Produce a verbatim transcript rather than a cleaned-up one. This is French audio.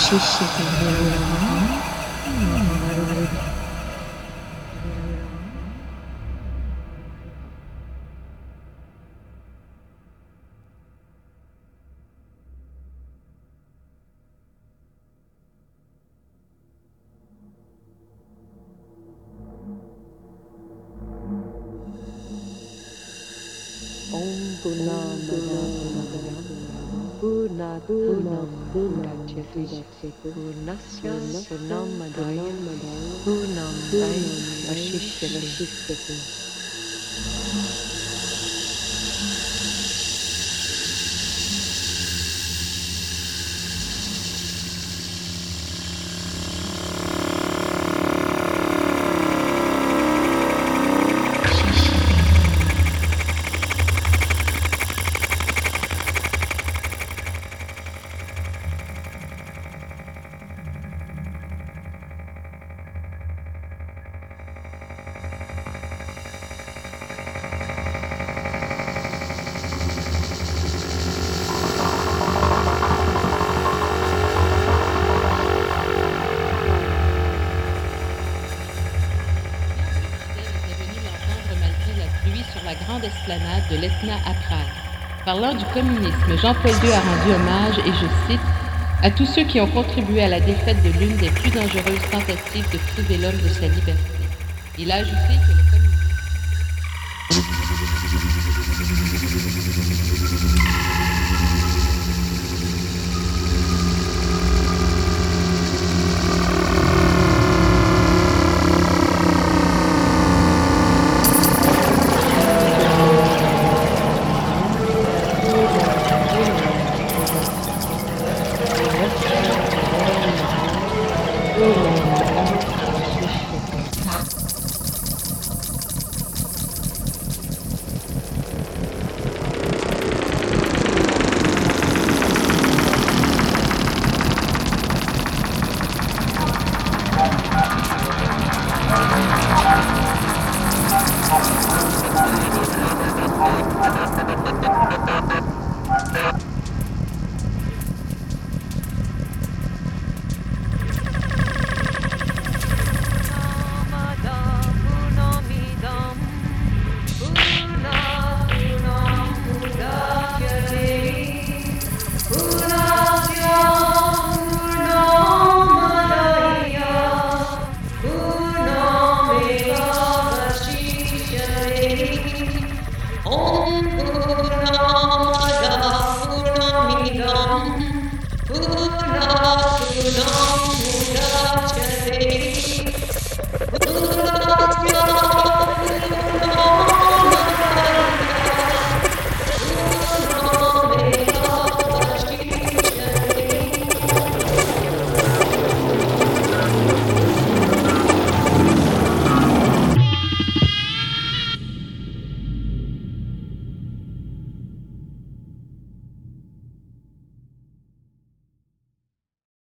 Puna Puna Puna Chetish Purnasya Purnam Madaya Purnam Dai Vashishyati. Esplanade de l'Etna à Prague. Parlant du communisme, Jean-Paul deux a rendu hommage, et je cite, à tous ceux qui ont contribué à la défaite de l'une des plus dangereuses tentatives de priver l'homme de sa liberté. Il a ajouté que le communisme... Oh,